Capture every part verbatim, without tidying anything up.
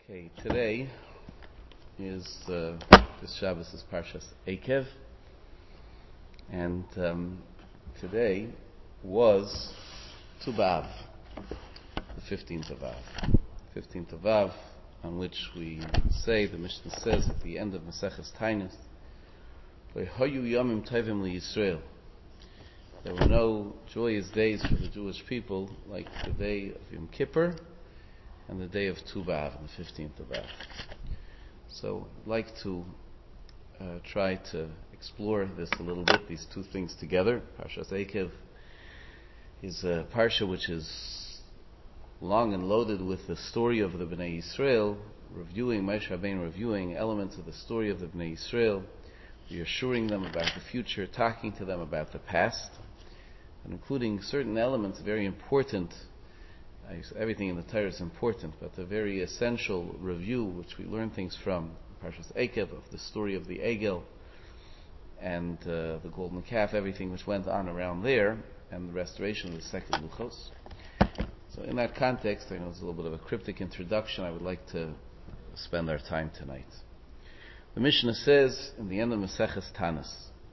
Okay, today is uh, this Shabbos is Parshas Eikev, and um, today was Tu B'Av, the fifteenth of Av, fifteenth of Av, on which we say the Mishnah says at the end of Maseches Tainis, "V'hoyu yomim tovim liYisrael." There were no joyous days for the Jewish people like the day of Yom Kippur and the day of Tu B'Av, the fifteenth of Av. So I'd like to uh, try to explore this a little bit, these two things together. Parshas Eikev is a parsha which is long and loaded with the story of the Bnei Yisrael, reviewing, Moshe Rabbeinu reviewing elements of the story of the Bnei Yisrael, reassuring them about the future, talking to them about the past, and including certain elements very important. Everything in the Torah is important, but a very essential review, which we learn things from Parshas Eikev, of the story of the Egel and uh, the golden calf, everything which went on around there, and the restoration of the second Luchos. So in that context, I know it's a little bit of a cryptic introduction, I would like to spend our time tonight. The Mishnah says, in the end of Maseches Tanis,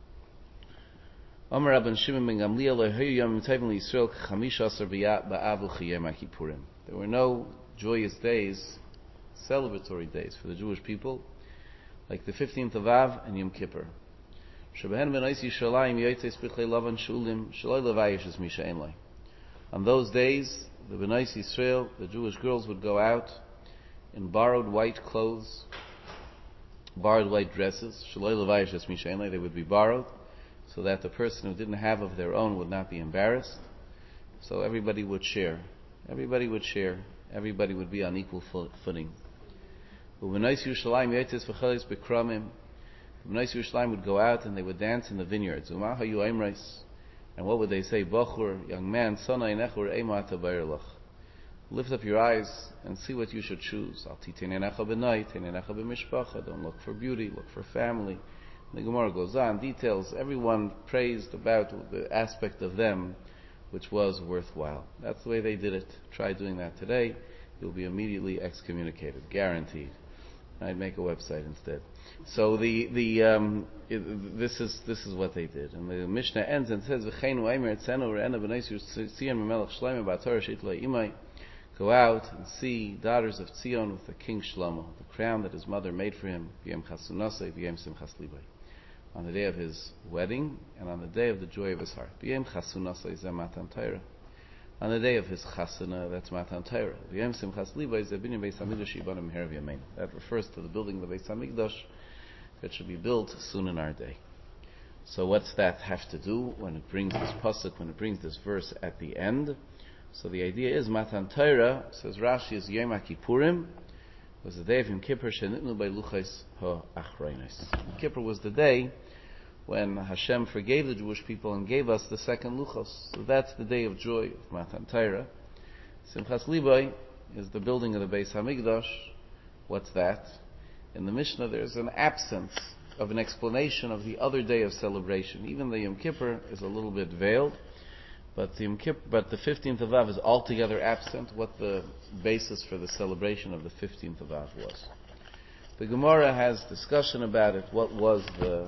Amar Rabban Shimon ben Gamliel, there were no joyous days, celebratory days for the Jewish people, like the fifteenth of Av and Yom Kippur. On those days, the Bnei Yisrael, the Jewish girls, would go out in borrowed white clothes, borrowed white dresses. They would be borrowed, so that the person who didn't have of their own would not be embarrassed. So everybody would share. Everybody would share. Everybody would be on equal footing. The Bnei Yisrael would go out and they would dance in the vineyards. And what would they say? Bachur, young man, lift up your eyes and see what you should choose. Don't look for beauty, look for family. The Gemara goes on, details, everyone praised about the aspect of them which was worthwhile. That's the way they did it. Try doing that today, you'll be immediately excommunicated, guaranteed. I'd make a website instead. So the the um, it, this is this is what they did, and the Mishnah ends and says, go out and see daughters of Tzion with the king Shlomo, the crown that his mother made for him, on the day of his wedding and on the day of the joy of his heart. On the day of his chasana, that's Matan Torah. That refers to the building of the Beis Hamikdash that should be built soon in our day. So what's that have to do when it brings this pasuk, when it brings this verse at the end? So the idea is Matan Torah, says Rashi, is Yom HaKippurim, was the day of Yom Kippur shenitnu by luchos ha'achronos. Yom Kippur was the day when Hashem forgave the Jewish people and gave us the second luchos. So that's the day of joy of Matan Torah. Simchas Libay is the building of the Beis Hamikdash. What's that? In the Mishnah there's an absence of an explanation of the other day of celebration. Even the Yom Kippur is a little bit veiled, but the Yom Kippur, but the fifteenth of Av is altogether absent. What the basis for the celebration of the fifteenth of Av was. The Gemara has discussion about it. What was the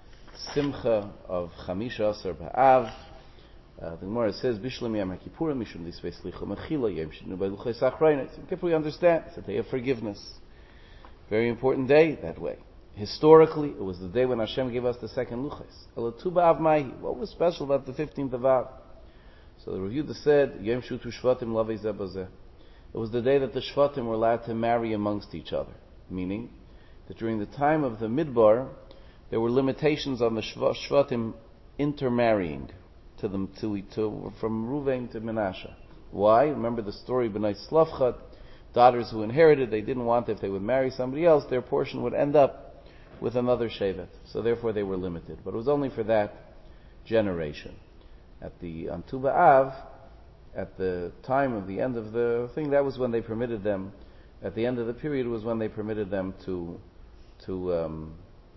Simcha of Chamisha Asar B'Av? Uh, the Gemara says, "Bishlam Yom HaKippurim Mishum Disvei Slicha Mechila Yom Shinu B'Luchos Achronos." Yom Kippur, we understand, it's a day of forgiveness. Very important day that way. Historically, it was the day when Hashem gave us the second Luchos. Ela Tu B'Av Mahi. What was special about the fifteenth of Av? So the review said, Yom Shutu Shvatim Lavei Zeh Bazeh. It was the day that the Shvatim were allowed to marry amongst each other. Meaning that during the time of the Midbar, there were limitations on the Shvatim intermarrying to them, to, to, from Ruvain to Menashe. Why? Remember the story of Bnei Slavchat, daughters who inherited, they didn't want, if they would marry somebody else, their portion would end up with another Shevet. So therefore they were limited. But it was only for that generation. At the on Tu B'Av, at the time of the end of the thing, that was when they permitted them. At the end of the period was when they permitted them to to um,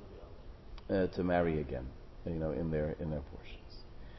uh, to marry again, you know, in their in their portions.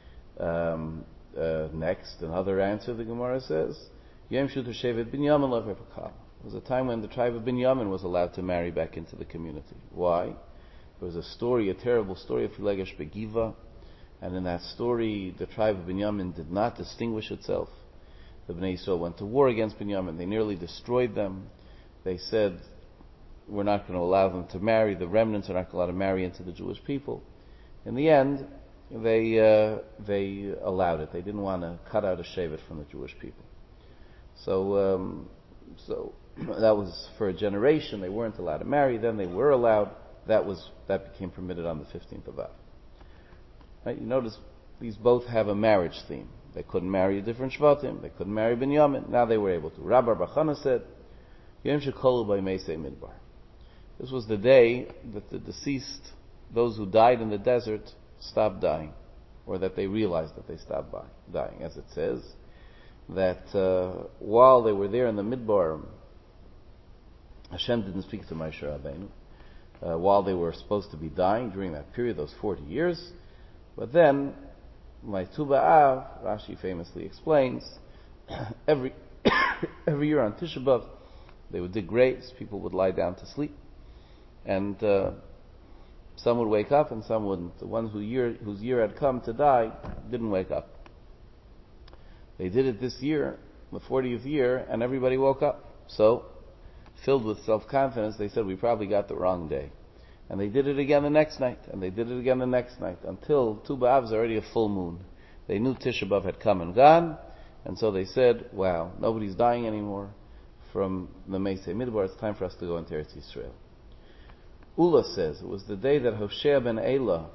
Um, uh, next, another answer the Gemara says, Yom Shutu Shevet Binyamin Lav Repakal. was a time when the tribe of Binyamin was allowed to marry back into the community. Why? There was a story, a terrible story of Philegesh Begiva, and in that story, the tribe of Binyamin did not distinguish itself. The Bnei Yisrael went to war against Binyamin. They nearly destroyed them. They said, we're not going to allow them to marry. The remnants are not allowed to marry into the Jewish people. In the end, they uh, they allowed it. They didn't want to cut out a shevet from the Jewish people. So, um, so that was for a generation. They weren't allowed to marry. Then they were allowed. That was that became permitted on the fifteenth of Av. Right? You notice these both have a marriage theme. They couldn't marry a different Shvatim. They couldn't marry Binyamin. Now they were able to. Rabbi Bar Chana said, Yom Shekolu by Meisei Midbar. This was the day that the deceased, those who died in the desert, stopped dying, or that they realized that they stopped dying. As it says, that uh, while they were there in the Midbar, Hashem didn't speak to Moshe Rabbeinu, uh, while they were supposed to be dying during that period, those forty years. But then, my Tu B'Av, Rashi famously explains, every every year on Tisha B'Av, they would dig graves, people would lie down to sleep, and uh, some would wake up and some wouldn't. The ones who year, whose year had come to die didn't wake up. They did it this year, the fortieth year, and everybody woke up. So, filled with self-confidence, they said, we probably got the wrong day. And they did it again the next night, and they did it again the next night, until Tu B'Av is already a full moon. They knew Tisha B'Av had come and gone, and so they said, wow, nobody's dying anymore from the Meisei Midbar, it's time for us to go into Eretz Yisrael. Ula says, it was the day that Hoshea ben Elah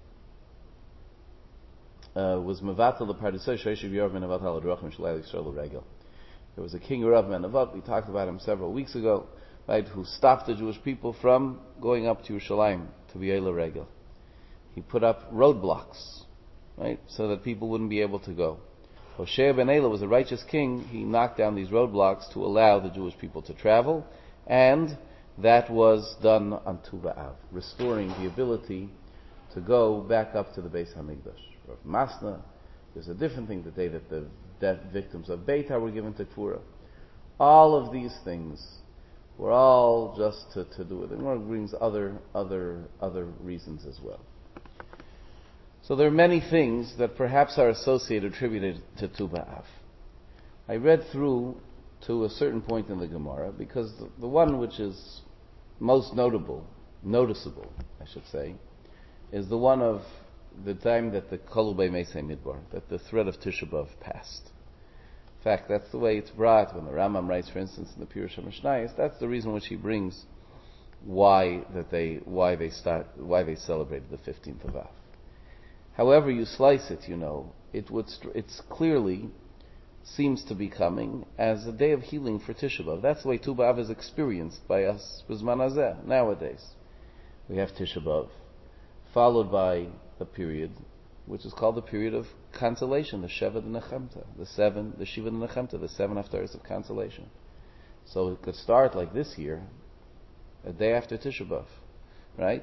uh, was Mevatel the Pardisai Shoishiv Yorv ben Mevatel Adrochim Shalai Yisrael Regel. There was a king Rav Menavot, we talked about him several weeks ago, right, who stopped the Jewish people from going up to Yerushalayim to be Eila Regel. He put up roadblocks, right, so that people wouldn't be able to go. Hoshea ben Elah was a righteous king. He knocked down these roadblocks to allow the Jewish people to travel, and that was done on Tu B'Av, restoring the ability to go back up to the Beis Hamikdash. Rav Masna, there's a different thing, the day that the death victims of Beitar were given to Kfura. All of these things were all just to, to do it. The Gemara brings other other other reasons as well. So there are many things that perhaps are associated, attributed to Tu B'Av. I read through to a certain point in the Gemara, because the, the one which is most notable, noticeable, I should say, is the one of the time that the Kolu Bei Meisei Midbar, that the thread of Tisha B'Av passed. In fact, that's the way it's brought when the Rambam writes, for instance, in the Pirush HaMishnayos. That's the reason which he brings why that they why they start why they celebrated the fifteenth of Av. However you slice it, you know, it would it's clearly seems to be coming as a day of healing for Tisha B'Av. That's the way Tu B'Av is experienced by us B'zman Hazeh nowadays. We have Tisha B'Av, followed by a period which is called the period of consolation, the Sheva Nechemta, the seven, the Shiva Nechemta, the seven haftarahs of consolation. So it could start like this year, a day after Tisha B'Av, right?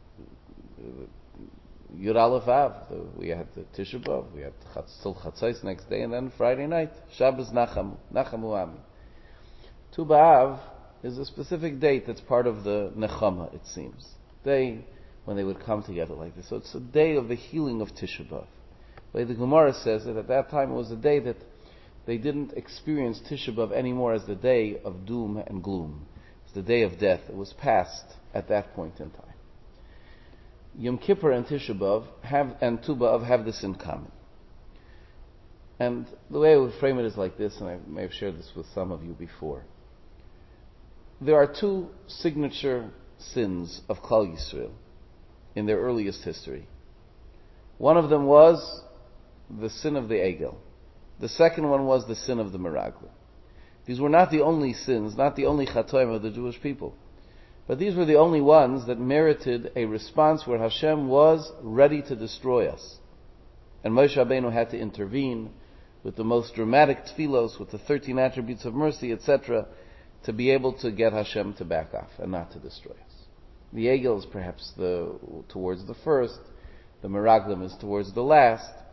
Yud Aleph Av, we had the Tisha B'Av, we had still Chatzos next day, and then Friday night, Shabbos Nachamu, Nachamu Ami. Tu B'Av is a specific date that's part of the Nechama, it seems. Day when they would come together like this. So it's a day of the healing of Tisha B'Av. The way the Gemara says that at that time it was a day that they didn't experience Tisha B'Av anymore as the day of doom and gloom. It's the day of death. It was past at that point in time. Yom Kippur and Tisha B'Av have, and Tu B'Av have this in common. And the way I would frame it is like this, and I may have shared this with some of you before. There are two signature sins of Klal Yisrael in their earliest history. One of them was the sin of the Egel. The second one was the sin of the Meraglim. These were not the only sins, not the only chatoim of the Jewish people, but these were the only ones that merited a response where Hashem was ready to destroy us. And Moshe Rabbeinu had to intervene with the most dramatic tefillos, with the thirteen attributes of mercy, et cetera, to be able to get Hashem to back off and not to destroy us. The Egel is perhaps the towards the first, the Meraglim is towards the last,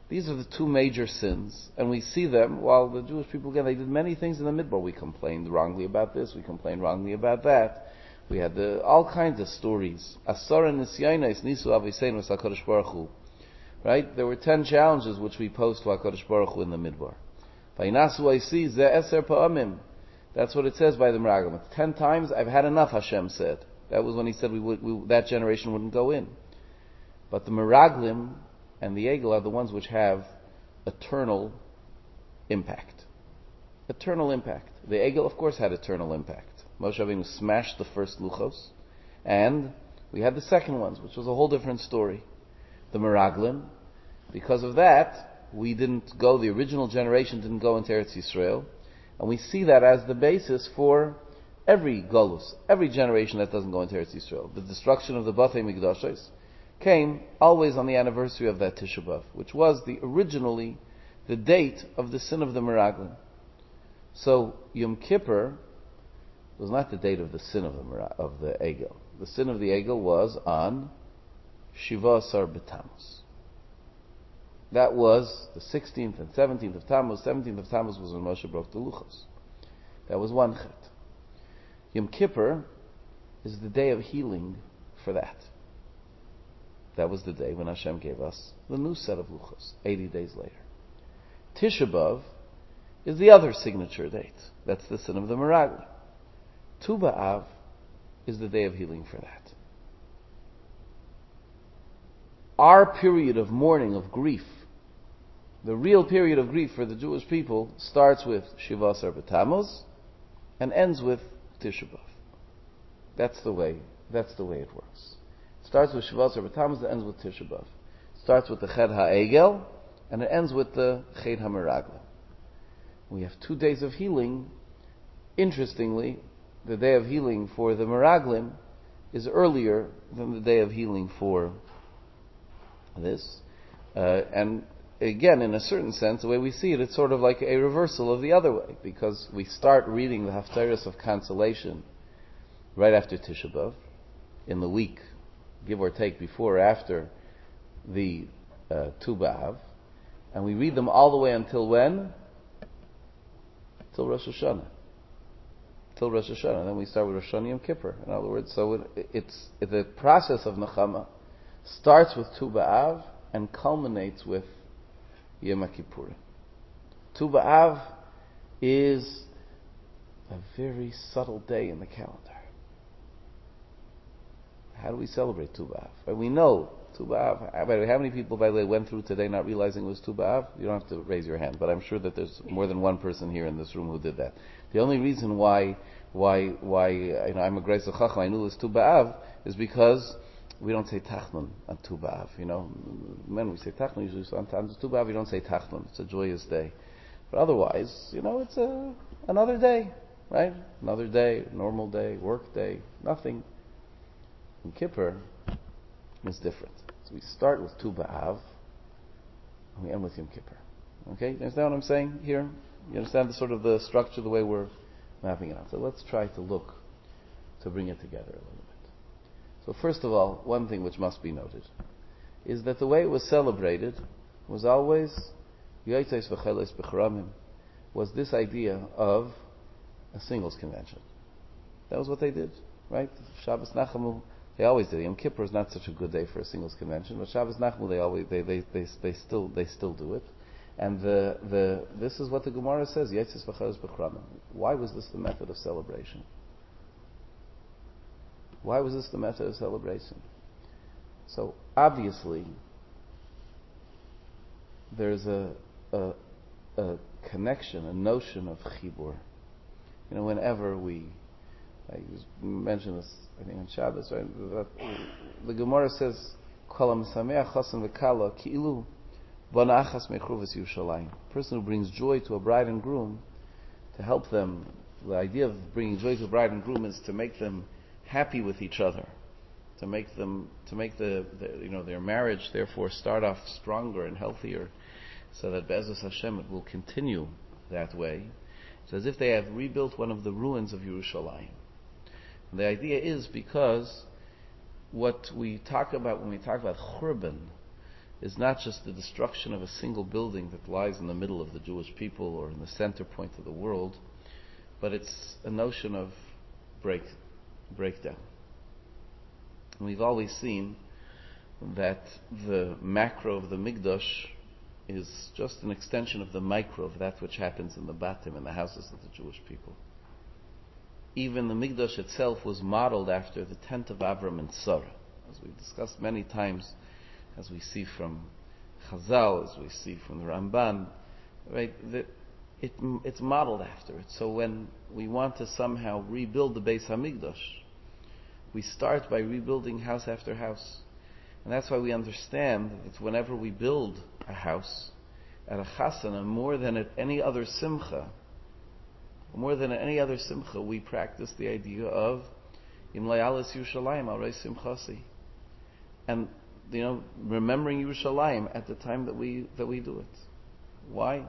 These are the two major sins, and we see them while the Jewish people, again, they did many things in the Midbar. We complained wrongly about this, we complained wrongly about that. We had the, all kinds of stories. Asara nisyainais nisu aviseinu HaKadosh Baruch Hu. Right? There were ten challenges which we posed to HaKadosh Baruch Hu in the Midbar. Vayinasu aisi ze eser pa'amim. That's what it says by the Meraglim. Ten times, I've had enough, Hashem said. That was when he said we would, we, that generation wouldn't go in. But the Meraglim and the Egel are the ones which have eternal impact. Eternal impact. The Egel, of course, had eternal impact. Moshe Rabbeinu smashed the first Luchos, and we had the second ones, which was a whole different story. The Meraglim, because of that, we didn't go, the original generation didn't go into Eretz Yisrael, and we see that as the basis for every Golus, every generation that doesn't go into Eretz Yisrael. The destruction of the Batei Mikdashos came always on the anniversary of that Tisha B'Av, which was the originally the date of the sin of the Meraglim. So Yom Kippur was not the date of the sin of the of the Egel. The sin of the Egel was on Shiva Asar B'Tammuz. That was the sixteenth and seventeenth of Tammuz. seventeenth of Tammuz was when Moshe broke the Luchos. That was one chet. Yom Kippur is the day of healing for that. That was the day when Hashem gave us the new set of Luchos, eighty days later. Tisha B'Av is the other signature date. That's the sin of the Meraglim. Tu B'Av is the day of healing for that. Our period of mourning, of grief, the real period of grief for the Jewish people, starts with Shiva Asar B'Tammuz and ends with Tisha B'Av. That's the way. That's the way it works. It starts with Shiva Asar B'Tammuz and ends with Tisha B'Av. It starts with the Ched HaEgel and it ends with the Ched HaMeraglim. We have two days of healing. Interestingly, the day of healing for the Meraglim is earlier than the day of healing for this. Uh, and again, in a certain sense, the way we see it, it's sort of like a reversal of the other way, because we start reading the Haftarahs of consolation right after Tisha B'Av, in the week, give or take, before or after the uh, Tu B'Av, and we read them all the way until when? Till Rosh Hashanah. Till Rosh Hashanah. And then we start with Rosh Hashanah Yom Kippur. In other words, so it, it's it, the process of Nechama starts with Tu B'Av and culminates with Yom Kippur. Tu B'Av is a very subtle day in the calendar. How do we celebrate Tu B'Av? Right, we know Tu B'Av. How many people, by the way, went through today not realizing it was Tu B'Av? You don't have to raise your hand, but I'm sure that there's more than one person here in this room who did that. The only reason why why why you know, I'm a Greis Chacham, I knew it was Tu B'Av, is because we don't say Tachnun on Tu B'Av. You know, men, we say Tachnun usually. So on, on Tu B'Av, you don't say Tachnun. It's a joyous day. But otherwise, you know, it's a another day, right? Another day, normal day, work day, nothing. In Kippur, it's different. So we start with Tu B'Av, and we end with Yom Kippur. Okay, you understand what I'm saying here? You understand the sort of the structure, the way we're mapping it out. So let's try to look to bring it together a little bit. So first of all, one thing which must be noted is that the way it was celebrated was always Yotzes V'Cheles B'Charamim, was this idea of a singles convention. That was what they did, right? Shabbos Nachamu, they always did. Yom Kippur is not such a good day for a singles convention, but Shabbos Nachamu, they always they they they, they still they still do it. And the the this is what the Gemara says, Yotzes V'Cheles B'Charamim. Why was this the method of celebration? Why was this the method of celebration? So obviously, there's a, a, a connection, a notion of chibur. You know, whenever we, I mentioned this, I think on Shabbos, right? The Gemara says, "Kol ha'mesameach chasan v'kala ki'ilu bana achas mechruves Yerushalayim." A person who brings joy to a bride and groom, to help them. The idea of bringing joy to a bride and groom is to make them happy with each other, to make them, to make the, the you know, their marriage therefore start off stronger and healthier, so that Be'ezus Hashem it will continue that way. It's as if they have rebuilt one of the ruins of Yerushalayim. And the idea is because what we talk about when we talk about Churban is not just the destruction of a single building that lies in the middle of the Jewish people or in the center point of the world, but it's a notion of break, breakdown. And we've always seen that the macro of the Mikdash is just an extension of the micro of that which happens in the Batim, in the houses of the Jewish people. Even the Mikdash itself was modeled after the tent of Avram and Sarah, as we've discussed many times, as we see from Chazal, as we see from the Ramban, right? That it, it's modeled after it. So when we want to somehow rebuild the Beis Hamikdash, we start by rebuilding house after house. And that's why we understand that whenever we build a house at a chasana, more than at any other simcha, more than at any other simcha, we practice the idea of Im Layalis Yerushalayim Al Rei Simchasi, and you know, remembering Yerushalayim at the time that we that we do it. Why?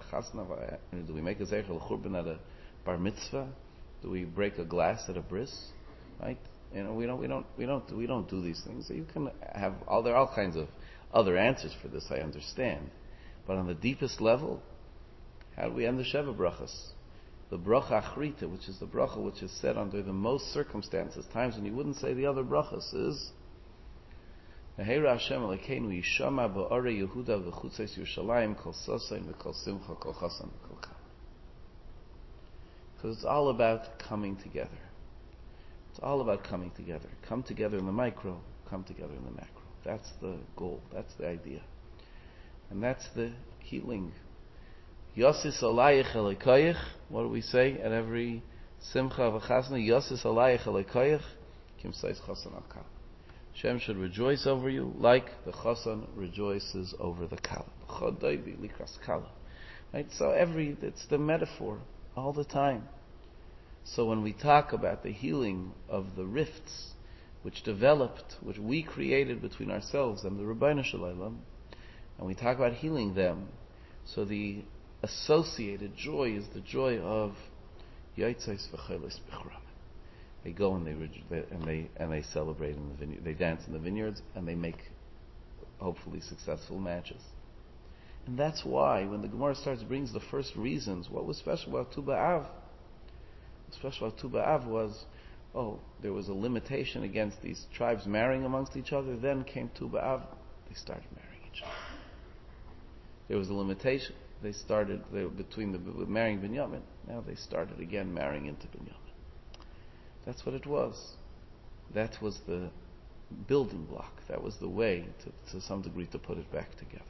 Do we make a zeicher l'churban at a bar mitzvah? Do we break a glass at a bris? Right? You know, we don't, we don't, we don't, we don't do these things. So you can have all there are all kinds of other answers for this. I understand, but on the deepest level, how do we end the Sheva brachas? The bracha achrita, which is the bracha which is said under the most circumstances, times when you wouldn't say the other brachas, is Neheira Hashem Elokeinu Yishama Ba'arei Yehuda V'chutzes Yerushalayim Kol Sosain V'Kol Simcha Kol Chasan V'Kol Kal. Because it's all about coming together. It's all about coming together. Come together in the micro, come together in the macro. That's the goal. That's the idea. And that's the healing. Yosis alayich elekoyich. What do we say at every simcha of a chasna? Yosis alayich elekoyich. Kim says chasan al kal. Hashem should rejoice over you like the chasan rejoices over the kala. Right? So every, it's the metaphor all the time. So when we talk about the healing of the rifts which developed, which we created between ourselves and the Rabbeinu Shalom, and we talk about healing them, so the associated joy is the joy of Yaitzais v'Chaylis B'chram. They go and they and they and they celebrate in the vineyard. They dance in the vineyards and they make hopefully successful matches. And that's why when the Gemara starts brings the first reasons, what was special about Tu B'Av? What was special about Tu B'Av was, oh, there was a limitation against these tribes marrying amongst each other. Then came Tu B'Av, they started marrying each other. There was a limitation. They started they were between the marrying Binyamin. Now they started again marrying into Binyamin. That's what it was. That was the building block. That was the way, to, to some degree, to put it back together.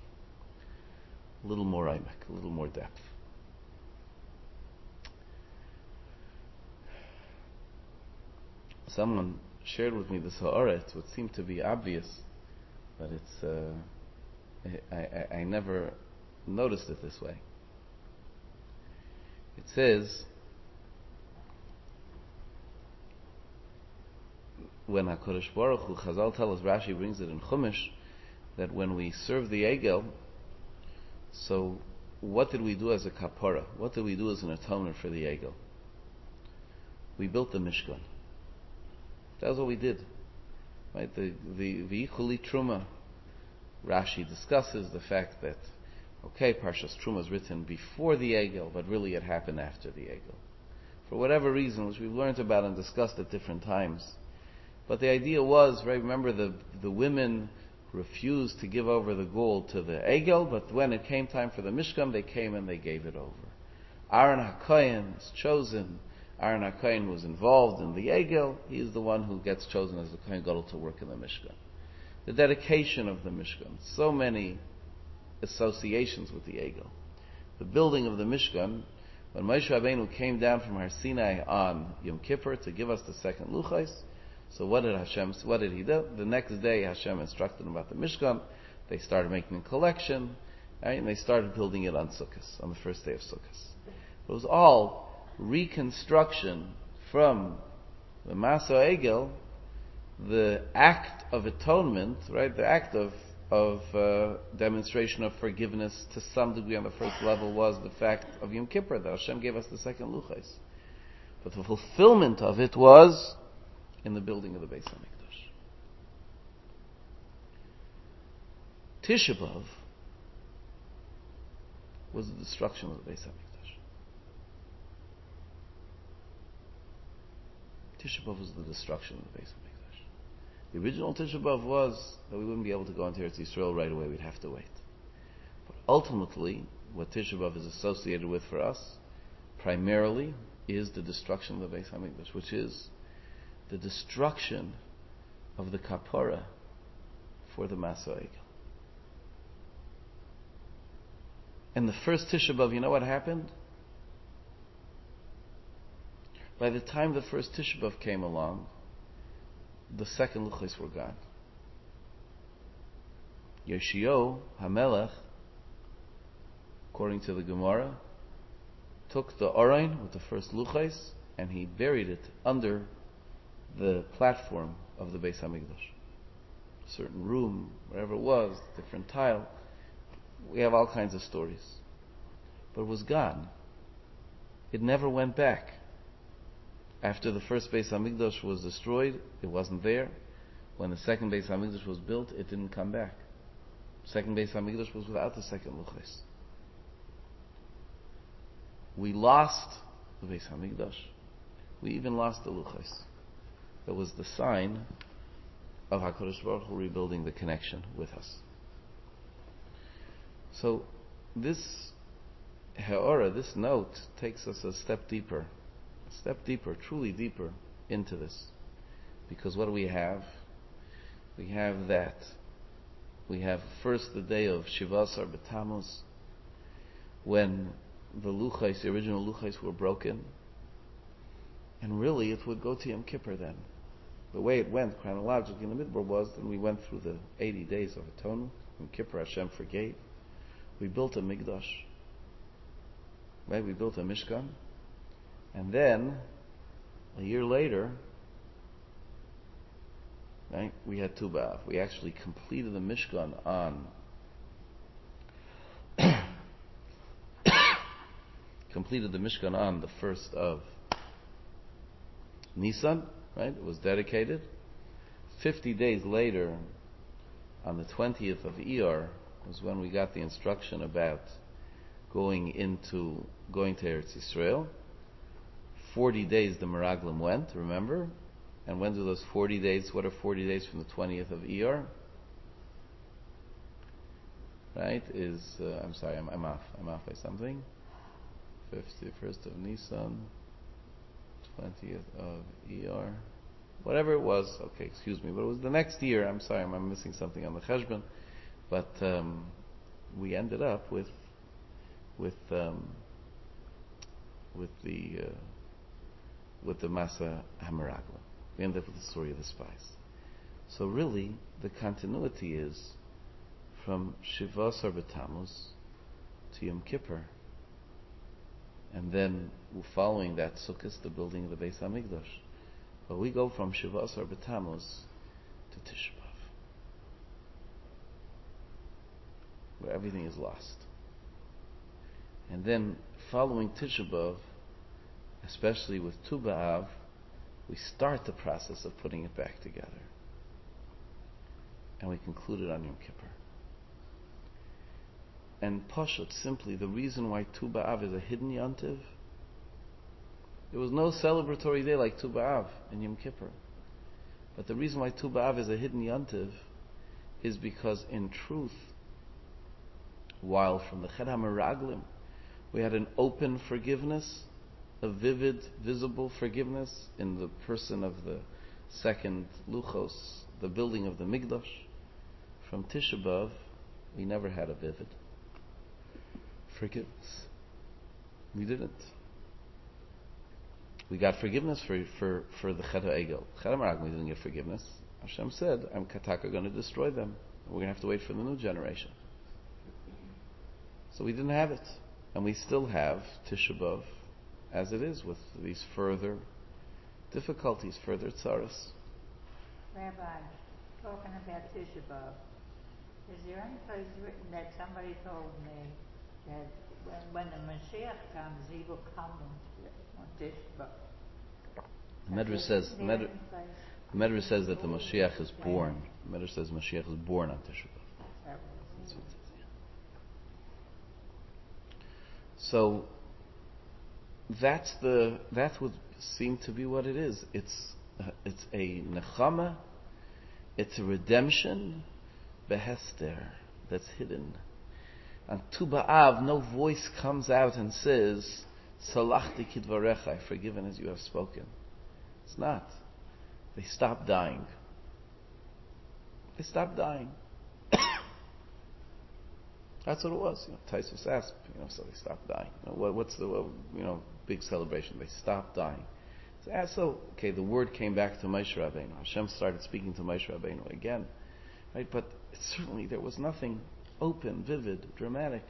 A little more imek, a little more depth. Someone shared with me this ha'ara. It would seem to be obvious, but it's uh, I, I, I never noticed it this way. It says, when HaKadosh Baruch Hu, Chazal tell us, Rashi brings it in Chumash, that when we serve the Egel, so what did we do as a kapara? What did we do as an atonement for the Egel? We built the Mishkan. That was what we did. Right? The the V'yichuli Truma, Rashi discusses the fact that, okay, Parshas Truma is written before the Egel, but really it happened after the Egel. For whatever reason, which we've learned about and discussed at different times. But the idea was, right, remember the the women refused to give over the gold to the Egel, but when it came time for the Mishkan, they came and they gave it over. Aaron HaKohen is chosen. Aaron HaKohen was involved in the Egel. He is the one who gets chosen as the Kohen Gadol to work in the Mishkan. The dedication of the Mishkan. So many associations with the Egel. The building of the Mishkan, when Moshe Rabbeinu came down from Har Sinai on Yom Kippur to give us the second Luchos, so what did Hashem, what did he do? The next day Hashem instructed them about the Mishkan. They started making a collection, right? And they started building it on Sukkot, on the first day of Sukkot. It was all reconstruction from the Maso Egel, the act of atonement, right? The act of of uh, demonstration of forgiveness to some degree on the first level was the fact of Yom Kippur, that Hashem gave us the second Luchos. But the fulfillment of it was in the building of the Beis Hamikdash. Tisha B'Av was the destruction of the Beis Hamikdash. Tisha B'Av was the destruction of the Beis Hamikdash. The original Tisha B'Av was that we wouldn't be able to go into Eretz Yisrael right away, we'd have to wait. But ultimately, what Tisha B'Av is associated with for us, primarily, is the destruction of the Beis Hamikdash, which is the destruction of the kapara for the Masa Egel. And the first Tisha B'Av, you know what happened? By the time the first Tisha B'Av came along, the second Luchos were gone. Yoshiyahu HaMelech, according to the Gemara, took the Orain with the first Luchos and he buried it under the platform of the Beis Hamikdash. A certain room, wherever it was, different tile. We have all kinds of stories. But it was gone. It never went back. After the first Beis Hamikdash was destroyed, it wasn't there. When the second Beis Hamikdash was built, it didn't come back. The second Beis Hamikdash was without the second Luchos. We lost the Beis Hamikdash. We even lost the Luchos. That was the sign of HaKadosh Baruch Hu rebuilding the connection with us. So this Ha'ora, this note, takes us a step deeper, a step deeper, truly deeper into this. Because what do we have? We have that. We have first the day of Shivasar B'Tammuz, when the Luchos, the original Luchos, were broken. And really it would go to Yom Kippur then. The way it went chronologically in the Midbar was, then we went through the eighty days of atonement. Yom Kippur Hashem forgave. We built a Mikdash. Right? We built a Mishkan. And then, a year later, right, we had Tu B'Av. We actually completed the Mishkan on completed the Mishkan on the first of Nisan, right? It was dedicated. Fifty days later, on the twentieth of Iyar, was when we got the instruction about going into going to Eretz Yisrael. Forty days the Meraglim went, remember? And when do those forty days? What are forty days from the twentieth of Iyar? Right? Is uh, I'm sorry, I'm, I'm off. I'm off by something. Fifty-first of Nisan, twentieth of Iyar, whatever it was. Okay, excuse me, but it was the next year. I'm sorry, I'm, I'm missing something on the Cheshbon. But um, we ended up with with um, with the uh, with the Masa Hameraglim. We ended up with the story of the spies. So really, the continuity is from Shivasar B'Tammuz to Yom Kippur, and then following that Sukkot, the building of the Beis Hamikdash. But we go from Shivasar B'Tammuz to Tisha B'Av, where everything is lost. And then following Tisha B'Av, especially with Tu B'Av, we start the process of putting it back together. And we conclude it on Yom Kippur. And Pashut, simply, the reason why Tu B'Av is a hidden Yontiv, there was no celebratory day like Tu B'Av in Yom Kippur. But the reason why Tu B'Av is a hidden Yontiv is because in truth, while from the Ched HaMeraglim we had an open forgiveness, a vivid, visible forgiveness in the person of the second Luchos, the building of the Mikdash, from Tisha B'Av we never had a vivid forgiveness. We didn't. We got forgiveness for for, for the Chet HaEgel. Chet HaMeraglim we didn't get forgiveness. Hashem said, I'm Kataka going to destroy them. We're going to have to wait for the new generation. So we didn't have it. And we still have Tisha B'Av as it is, with these further difficulties, further tzaras. Rabbi, talking about Tisha B'Av, is there any place written that somebody told me that when, when the Mashiach comes, he will come on Tisha B'Av? The Medrash says, the Medrash, the Medrash says that the Mashiach is born. The Medrash says Mashiach is born on Tisha B'Av. That's what it is, yeah. So that's the that would seem to be what it is. It's uh, it's a nechama, it's a redemption, behester, that's hidden. On Tu B'Av, no voice comes out and says, Salachti kidvarecha, I've forgiven as you have spoken. It's not. They stop dying. They stop dying. That's what it was. You know, Taisus asked, you know, so they stopped dying. You know, what, what's the, what, you know, big celebration? They stopped dying. So, ah, so, okay, the word came back to Moshe Rabbeinu. Hashem started speaking to Moshe Rabbeinu again. Right? But certainly there was nothing open, vivid, dramatic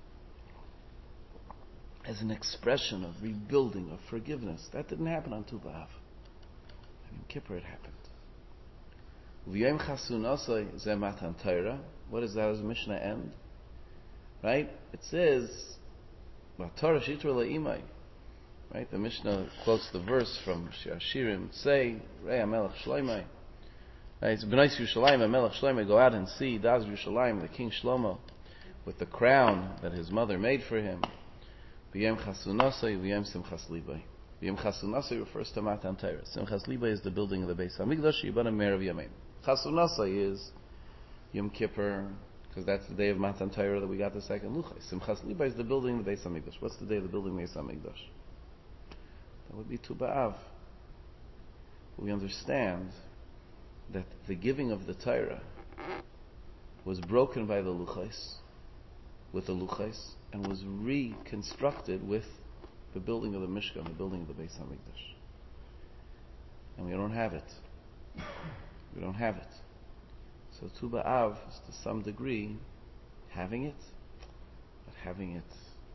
as an expression of rebuilding, of forgiveness. That didn't happen on Tu B'Av. In Kippur it happened. V'yom chasun osoi ze matan Torah. What is that? How does the Mishnah end? Right? It says, Torah shitra le'imai. Right? The Mishnah quotes the verse from Shir Hashirim. Say, Rei HaMelech Shloimei. Right? It's B'nai Yerushalayim, HaMelech Shloimei, go out and see Daz Yerushalayim, the King Shlomo, with the crown that his mother made for him. V'yom chasun osoi, v'yom simchas libay. V'yom chasun osoi refers to Matan Torah. Simchas libay is the building of the Beis HaMikdash. Yibana Me'erav Yamein. Chasun osoi is Yom Kippur, because that's the day of Matan Torah that we got the second Luchai. Simchas Libay is the building of the Beis HaMikdash. What's the day of the building of the Beis HaMikdash? That would be Tu B'Av. We understand that the giving of the Torah was broken by the Luchais, with the Luchais, and was reconstructed with the building of the Mishkan, the building of the Beis HaMikdash. And we don't have it. We don't have it. So Tu B'Av is to some degree having it, but having it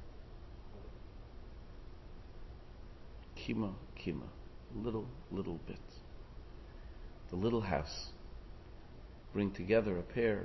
kima, kima, little, little bit. The little house. Bring together a pair.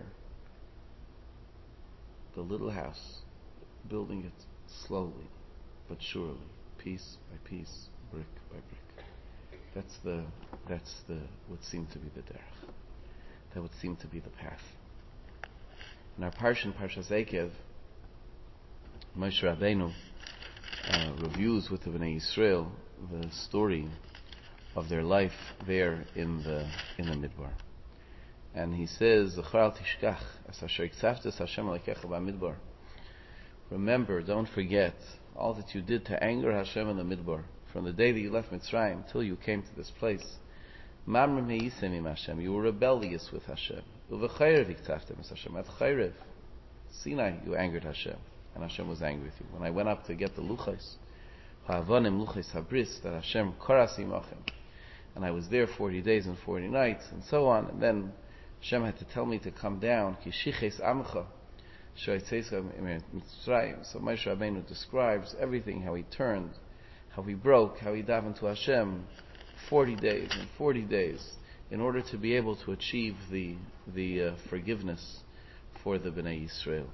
The little house. Building it slowly, but surely, piece by piece, brick by brick. That's the, that's the, would seem to be the derech. That would seem to be the path. In our Parshan, Parshas Eikev, Moshe Rabbeinu uh, reviews with the Bnei Yisrael the story of their life there in the in the Midbar, and he says, "Zachar al tishkach as asher iktzavtes Hashem alekecha b'Midbar." Remember, don't forget all that you did to anger Hashem in the Midbar, from the day that you left Mitzrayim till you came to this place. You were rebellious with Hashem. At Chayrev, Sinai, you angered Hashem, and Hashem was angry with you. When I went up to get the luchais, ha'avonim luchais habris, that Hashem korasi machem, and I was there forty days and forty nights, and so on. And then Hashem had to tell me to come down. Ki shiches amcha, shoytzeischa mitzrayim. So Moshe Rabbeinu describes everything, how he turned, how he broke, how he davened to Hashem. Forty days and forty days in order to be able to achieve the the uh, forgiveness for the Bnei Yisrael.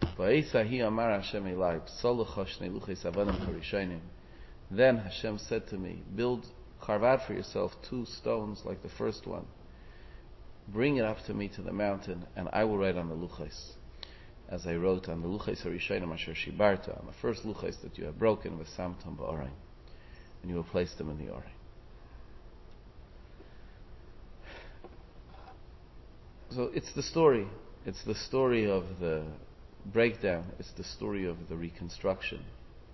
Then Hashem said to me, build, carve out for yourself two stones like the first one. Bring it up to me to the mountain, and I will write on the luchais, as I wrote on the luchais harishayim asher shibarta, on the first luchais that you have broken, with samtam ba'oraim, and you will place them in the oraim. So it's the story. It's the story of the breakdown. It's the story of the reconstruction.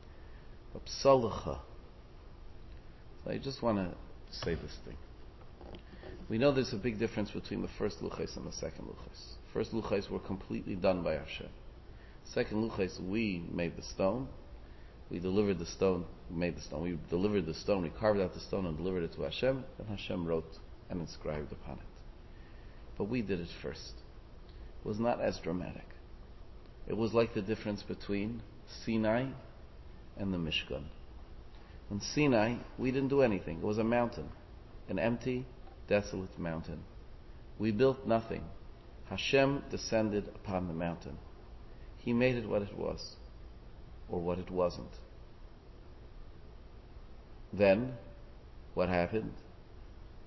So I just want to say this thing. We know there's a big difference between the first luchais and the second luchais. First luchais were completely done by Hashem. Second luchais, we made the stone. We delivered the stone. We made the stone. We delivered the stone. We carved out the stone and delivered it to Hashem. And Hashem wrote and inscribed upon it. But we did it first. It was not as dramatic. It was like the difference between Sinai and the Mishkan. In Sinai, we didn't do anything. It was a mountain. An empty, desolate mountain. We built nothing. Hashem descended upon the mountain. He made it what it was, or what it wasn't. Then, what happened?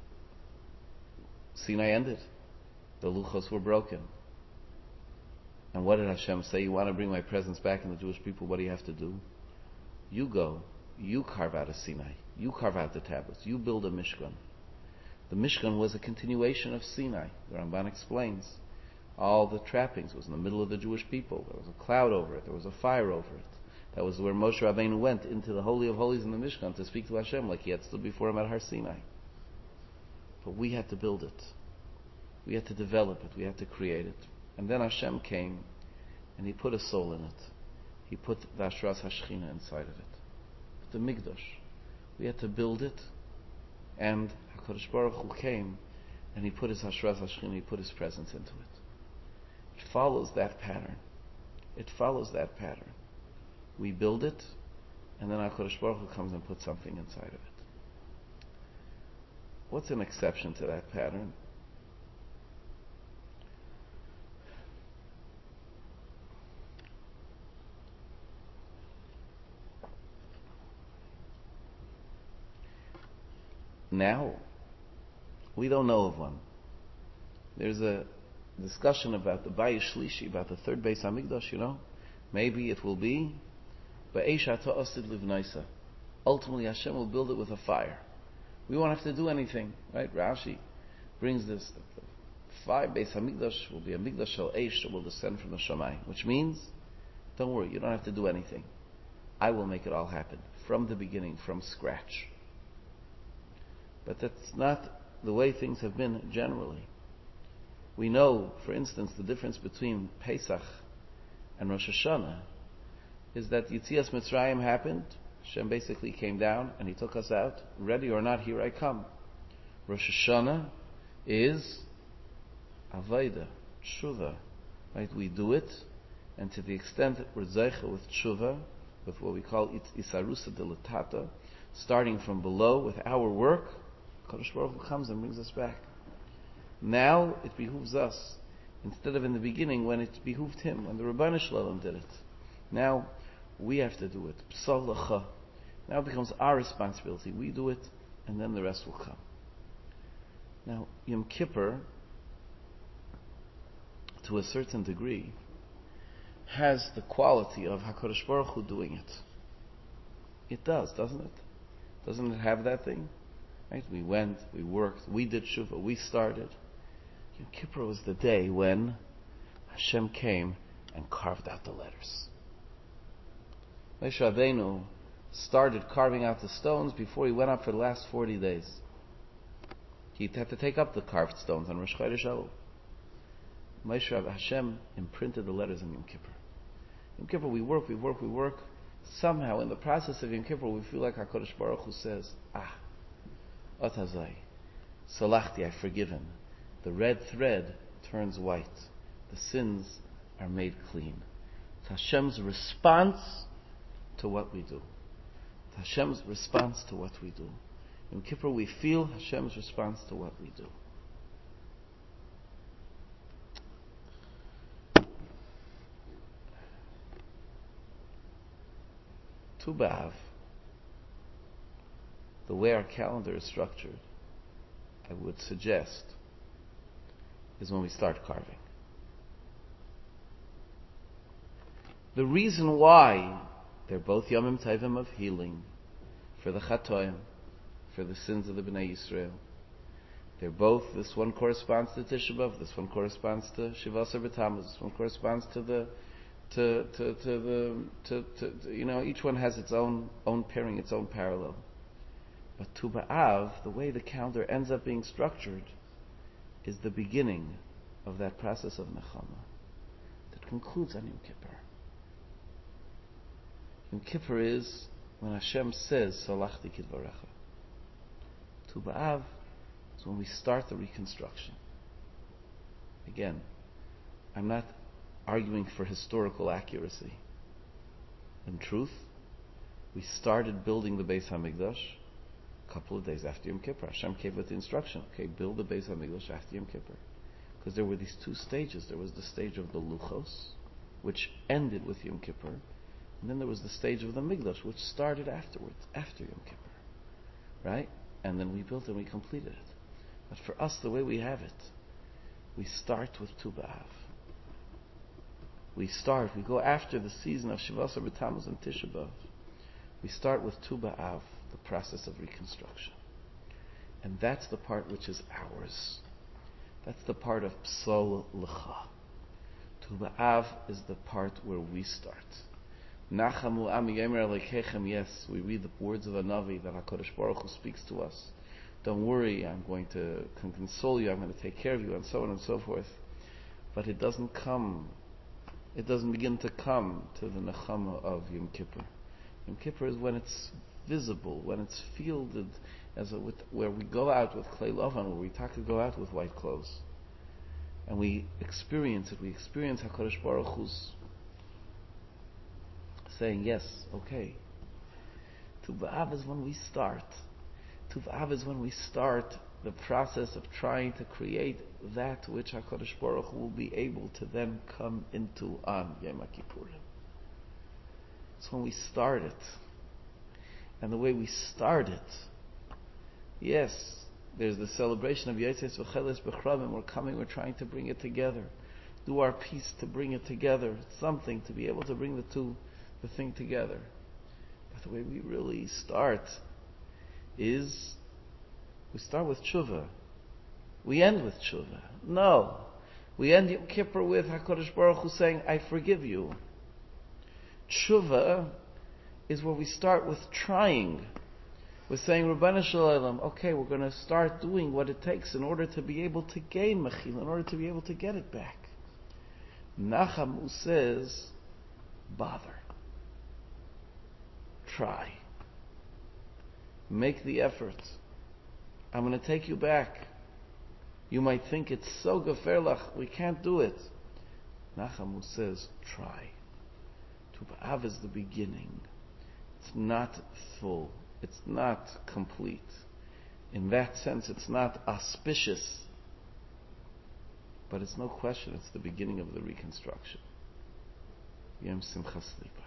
Sinai ended. The luchos were broken. And what did Hashem say? You want to bring my presence back in the Jewish people, what do you have to do? You go, you carve out a Sinai, you carve out the tablets, you build a Mishkan. The Mishkan was a continuation of Sinai. The Ramban explains all the trappings. It was in the middle of the Jewish people. There was a cloud over it. There was a fire over it. That was where Moshe Rabbeinu went into the Holy of Holies in the Mishkan to speak to Hashem like he had stood before him at Har Sinai. But we had to build it. We had to develop it. We had to create it. And then Hashem came and He put a soul in it. He put the Ashras HaShechina inside of it. The Mikdash. We had to build it, and HaKadosh Baruch Hu came and He put His Ashras HaShechina, He put His presence into it. It follows that pattern. It follows that pattern. We build it, and then HaKadosh Baruch Hu comes and puts something inside of it. What's an exception to that pattern? Now, we don't know of one. There's a discussion about the Bayis Shlishi, about the third Beis Hamikdash, you know. Maybe it will be Ba'esh Ha'ta'asid Livnaisa. Ultimately, Hashem will build it with a fire. We won't have to do anything, right? Rashi brings this. The fire Beis Hamikdash will be a Mikdash Shel Eish that will descend from the Shamayim, which means, don't worry, you don't have to do anything. I will make it all happen from the beginning, from scratch. But that's not the way things have been generally. We know, for instance, the difference between Pesach and Rosh Hashanah is that Yitzias Mitzrayim happened. Hashem basically came down and He took us out. Ready or not, here I come. Rosh Hashanah is Avodah, Tshuva. Right? We do it, and to the extent that we're Zeicha with Tshuva, with what we call Isarusa Dilatata, starting from below with our work, Kadosh Baruch Hu comes and brings us back. Now it behooves us, instead of in the beginning when it behooved Him, when the Rabbeinu Shalom did it. Now we have to do it. Psalacha. Now it becomes our responsibility. We do it, and then the rest will come. Now Yom Kippur, to a certain degree, has the quality of HaKadosh Baruch Hu doing it. It does, doesn't it? Doesn't it have that thing? Right? We went, we worked, we did Shuvah, we started. Yom Kippur was the day when Hashem came and carved out the letters. Moshe Rabbeinu started carving out the stones before he went up for the last forty days. He had to take up the carved stones on Rosh Chodesh Elul. Moshe Rabbeinu, Hashem imprinted the letters in Yom Kippur. Yom Kippur, we work, we work, we work. Somehow, in the process of Yom Kippur, we feel like HaKadosh Baruch Hu says, Ah, Otazai, Salachti, I've forgiven. The red thread turns white. The sins are made clean. It's Hashem's response to what we do. It's Hashem's response to what we do. In Kippur, we feel Hashem's response to what we do. Tu B'Av, the way our calendar is structured, I would suggest, is when we start carving. The reason why they're both Yomim Tovim of healing for the Chatoim, for the sins of the Bnei Yisrael. They're both, this one corresponds to Tisha B'Av, this one corresponds to Shivasar B'Tammuz, this one corresponds to the to to to the to, to, to you know, each one has its own own pairing, its own parallel. But Tu B'Av, the way the calendar ends up being structured, is the beginning of that process of Nechama that concludes on Yom Kippur. Yom Kippur is when Hashem says, Salachti Kidvarecha. Tu B'Av is when we start the reconstruction. Again, I'm not arguing for historical accuracy. In truth, we started building the Beis HaMikdash a couple of days after Yom Kippur. Hashem gave it the instruction, okay, build the Beis HaMikdash after Yom Kippur. Because there were these two stages. There was the stage of the Luchos, which ended with Yom Kippur, and then there was the stage of the Mikdash, which started afterwards, after Yom Kippur. Right? And then we built and we completed it. But for us, the way we have it, we start with Tu B'Av. we start, we go after the season of Shivasar B'Tammuz and Tisha B'Av. We start with Tu B'Av, the process of reconstruction. And that's the part which is ours. That's the part of Psol L'cha. Tu B'Av is the part where we start. Nachamu Ami Yemer Alekechem, yes, we read the words of a Navi that HaKadosh Baruch Hu speaks to us. Don't worry, I'm going to can console you, I'm going to take care of you, and so on and so forth. But it doesn't come, it doesn't begin to come to the Nechama of Yom Kippur. Yom Kippur is when it's visible, when it's fielded, as a, with, where we go out with Klei Lavan, where we talk to go out with white clothes. And we experience it, we experience HaKadosh Baruch Hu's saying, yes, okay. Tu B'Av is when we start. Tu B'Av is when we start the process of trying to create that which HaKadosh Baruch Hu will be able to then come into on Yom Kippurim. It's when we start it. And the way we start it, yes, there's the celebration of Yotzes V'Cheles B'Chravim. We're coming, we're trying to bring it together. Do our piece to bring it together. Something to be able to bring the two, the thing together. But the way we really start is, we start with tshuva. We end with tshuva. No. We end Yom Kippur with HaKadosh Baruch Hu saying, I forgive you. Tshuva is where we start with trying. We're saying, Rabbanu Shalom, okay, we're going to start doing what it takes in order to be able to gain Mechila, in order to be able to get it back. Nachamu says, bother. Try. Make the effort. I'm going to take you back. You might think it's so geferlach, we can't do it. Nachamu says, try. Tu B'Av is the beginning. It's not full. It's not complete. In that sense, it's not auspicious. But it's no question, it's the beginning of the reconstruction. Yom Simchas Lipai.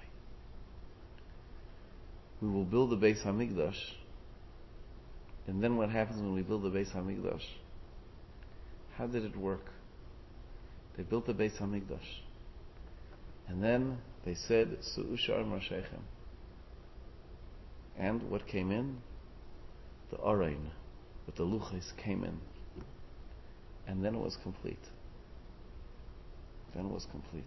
We will build the Beis HaMikdash. And then what happens when we build the Beis HaMikdash? How did it work? They built the Beis HaMikdash. And then they said, Su'u Sha'ar Mosheichem. And what came in? The Arain, with the Luchos came in. And then it was complete. Then it was complete.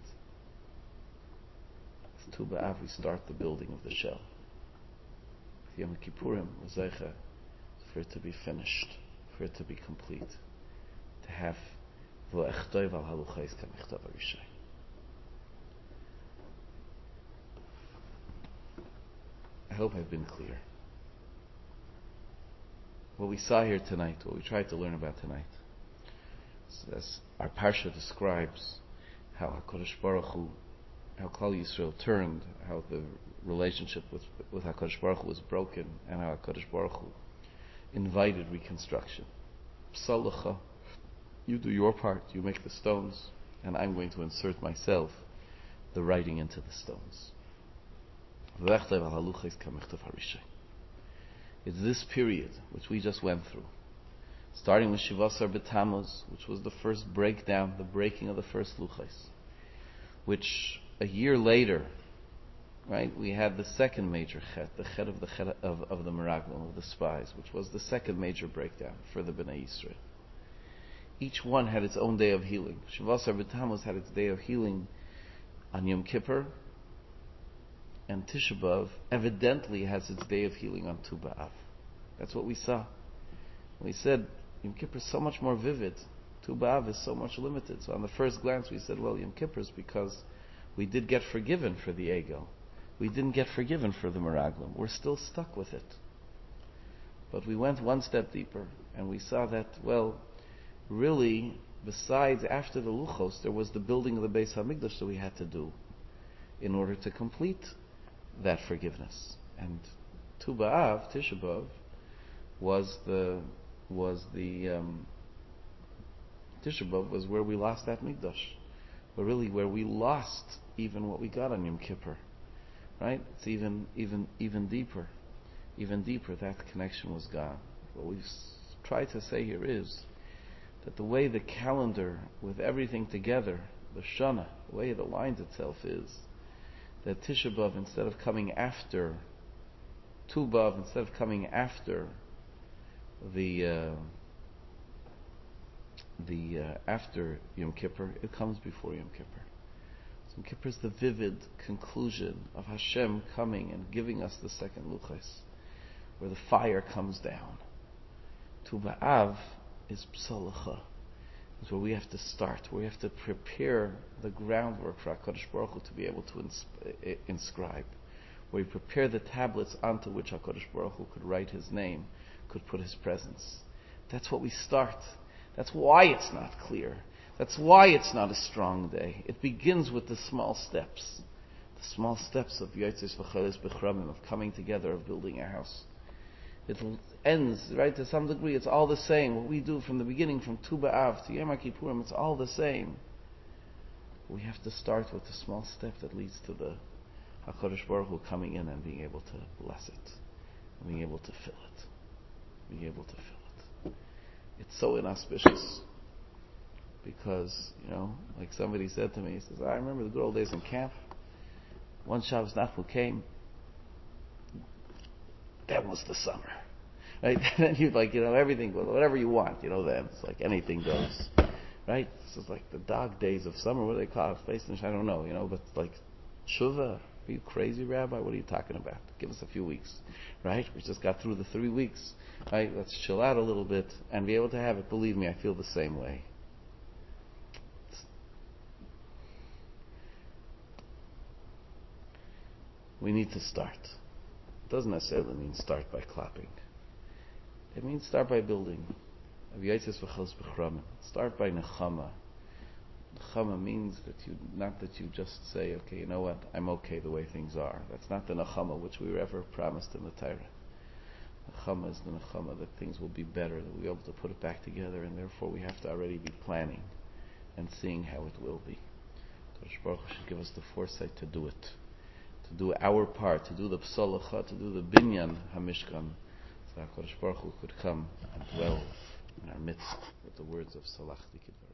With Tu B'Av we start the building of the shell. With Yom Kippurim, Zeicha, for it to be finished, for it to be complete, to have V'echtoiv al haluchos kamichtav harishay. I hope I've been clear. What we saw here tonight, what we tried to learn about tonight, as our Parsha describes how HaKadosh Baruch Hu, how Klal Yisrael turned, how the relationship with, with HaKadosh Baruch Hu was broken, and how HaKadosh Baruch Hu invited reconstruction. Psal L'cha, you do your part, you make the stones, and I'm going to insert myself the writing into the stones. It's this period which we just went through, starting with Shivasar B'Tammuz, which was the first breakdown, the breaking of the first Luchos, which a year later, right, we had the second major chet, the chet of the chet of, of the Meraglim, of the spies, which was the second major breakdown for the Bnei Yisrael. Each one had its own day of healing. Shivasar B'Tammuz had its day of healing on Yom Kippur, and Tisha B'Av evidently has its day of healing on Tu B'Av. That's what we saw. We said Yom Kippur is so much more vivid. Tu B'Av is so much limited. So on the first glance we said, well, Yom Kippur is because we did get forgiven for the Egel. We didn't get forgiven for the Meraglim. We're still stuck with it. But we went one step deeper and we saw that, well, really, besides after the Luchos, there was the building of the Beis HaMikdash that we had to do in order to complete that forgiveness. And Tu B'Av, Tisha B'Av, was the was the um, Tisha B'Av was where we lost that Mikdash, but really where we lost even what we got on Yom Kippur. Right? It's even even even deeper, even deeper. That connection was gone. What we've tried to say here is that the way the calendar, with everything together, the Shana, the way it aligns itself is that Tisha B'Av, instead of coming after Tu B'Av, instead of coming after the uh, the uh, after Yom Kippur, it comes before Yom Kippur. So Yom Kippur is the vivid conclusion of Hashem coming and giving us the second Luchos, where the fire comes down. Tu B'Av is Psalacha. Is where we have to start, where we have to prepare the groundwork for HaKadosh Baruch Hu to be able to ins- inscribe, where we prepare the tablets onto which HaKadosh Baruch Hu could write His name, could put His presence. That's what we start. That's why it's not clear. That's why it's not a strong day. It begins with the small steps, the small steps of Yotzes V'Choles B'Chramim, of coming together, of building a house. It ends, right, to some degree, it's all the same. What we do from the beginning, from Tu B'Av to Yom Kippurim, it's all the same. We have to start with the small step that leads to the HaKadosh Baruch Hu coming in and being able to bless it, and being able to fill it, being able to fill it. It's so inauspicious because, you know, like somebody said to me, he says, I remember the good old days in camp. One Shabbos Nachmu came, that was the summer, right? And then you'd like, you know, everything, whatever you want, you know, then it's like anything goes, right? This is like the dog days of summer. What do they call it? Face and I don't know, you know, but like tshuva. Are you crazy, Rabbi? What are you talking about? Give us a few weeks, right? We just got through the three weeks, right? Let's chill out a little bit and be able to have it. Believe me, I feel the same way. We need to start. It doesn't necessarily mean start by clapping. It means start by building. Start by nechama. Nechama means that you, not that you just say, okay, you know what, I'm okay the way things are. That's not the nechama which we were ever promised in the Torah. Nechama is the nechama that things will be better, that we'll be able to put it back together, and therefore we have to already be planning and seeing how it will be. Kadosh Baruch Hu should give us the foresight to do it. To do our part, to do the psalacha, to do the binyan hamishkan, so that HaKadosh Baruch Hu could come and dwell in our midst with the words of Salachti Kidvar.